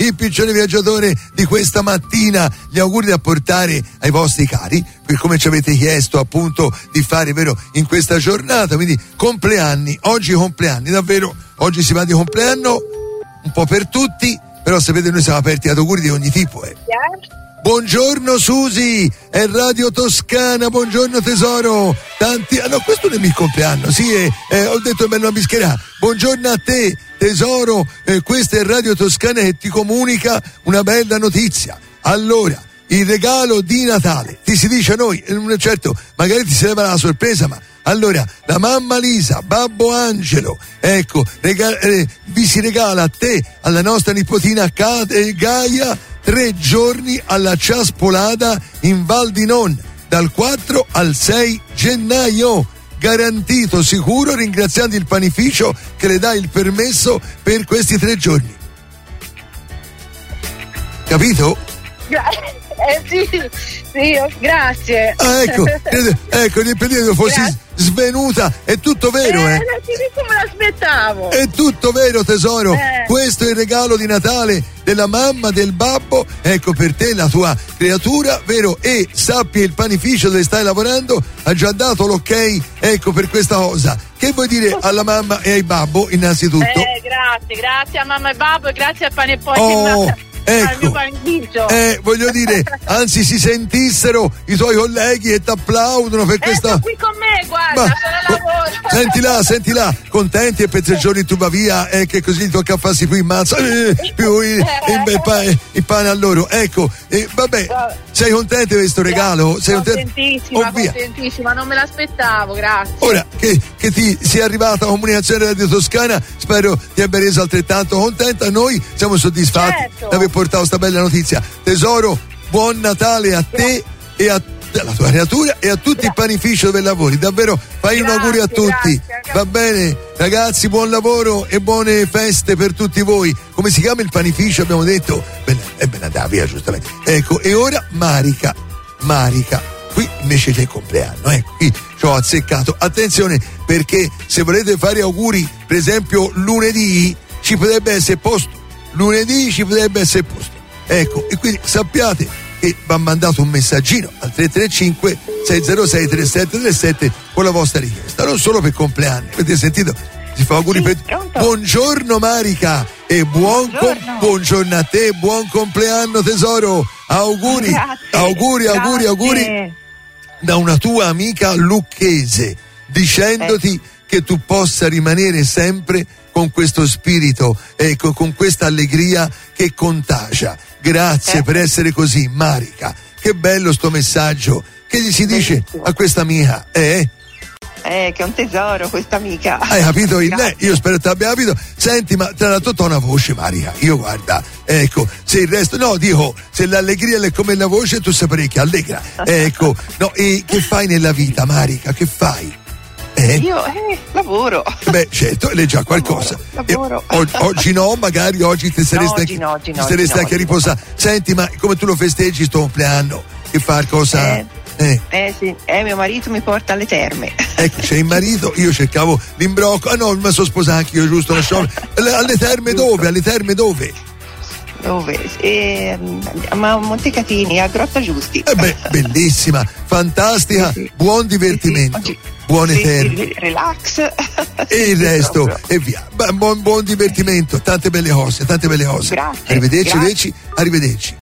il piccione viaggiatore di questa mattina. Gli auguri da portare ai vostri cari, per come ci avete chiesto appunto di fare, vero, in questa giornata. Quindi compleanni, oggi compleanni, davvero, oggi si va di compleanno un po' per tutti, però sapete noi siamo aperti ad auguri di ogni tipo. Buongiorno Susi, è Radio Toscana, buongiorno tesoro, tanti, no, questo non è il mio compleanno, sì, ho detto bello a bischera, buongiorno a te tesoro, questa è Radio Toscana che ti comunica una bella notizia. Allora, il regalo di Natale, ti si dice a noi, certo, magari ti si leva la sorpresa, ma allora, la mamma Lisa, babbo Angelo, ecco, vi si regala a te, alla nostra nipotina Gaia, 3 giorni alla Ciaspolada in Val di Non, dal 4 al 6 gennaio. Garantito, sicuro, ringraziando il panificio che le dà il permesso per questi 3 giorni. Capito? Sì, grazie. Ah, ecco, credevo fossi svenuta, è tutto vero, non me l'aspettavo. È tutto vero tesoro, questo è il regalo di Natale della mamma, del babbo, ecco per te, la tua creatura, vero? E sappi, il panificio dove stai lavorando ha già dato l'ok, ecco, per questa cosa. Che vuoi dire alla mamma e ai babbo innanzitutto? Grazie a mamma e babbo e grazie al pane e poi ecco, voglio dire, anzi si sentissero i tuoi colleghi e ti applaudono per questa. Qui con me, guarda, sono lavoro. Senti là, contenti e per 3 giorni tu va via, che così ti tocca farsi più in mazza, più il pane a loro, ecco, vabbè, sei contenta di questo regalo? Sei contentissima, non me l'aspettavo, grazie. Ora che ti sia arrivata la comunicazione Radio Toscana, spero ti abbia reso altrettanto contenta, noi siamo soddisfatti di aver portato sta bella notizia. Tesoro, buon Natale a te e alla tua creatura e a tutti i panifici dove lavori, davvero fai un augurio a tutti, va bene ragazzi, buon lavoro e buone feste per tutti voi. Come si chiama il panificio, abbiamo detto? Benadavia, giustamente, ecco. E ora Marica, qui invece del compleanno, qui ci ho azzeccato, attenzione, perché se volete fare auguri per esempio lunedì ci potrebbe essere posto, ecco, e quindi sappiate che va mandato un messaggino al 335 606 3737 con la vostra richiesta, non solo per compleanni, avete sentito? Si fa auguri per. Buongiorno Marica e buongiorno a te, buon compleanno tesoro, auguri. Grazie. Auguri da una tua amica lucchese, dicendoti che tu possa rimanere sempre con questo spirito e con questa allegria che contagia. Grazie per essere così, Marica. Che bello sto messaggio. Che gli si dice a questa amica? Che è un tesoro questa amica. Hai capito? Io spero che ti abbia capito. Senti, ma tra l'altro t'ho una voce, Marica. Io guarda, ecco, se il resto, no, dico, se l'allegria è come la voce, tu sei parecchio allegra. Ecco, no, e che fai nella vita, Marica? Che fai? Io lavoro. Beh, certo, è già qualcosa. Lavoro. Oggi no, magari oggi ti saresti anche a riposare. Senti, ma come tu lo festeggi sto compleanno? Che far cosa? Sì, mio marito mi porta alle terme. Ecco, c'è il marito, io cercavo l'imbrocco. Ah no, mi sono sposato anche io, giusto? Alle terme dove? Alle terme dove? A Montecatini, a Grotta Giusti. Bellissima, fantastica, sì. Buon divertimento. Buone terme, relax e il resto e via. Buon divertimento, tante belle cose. Grazie, arrivederci.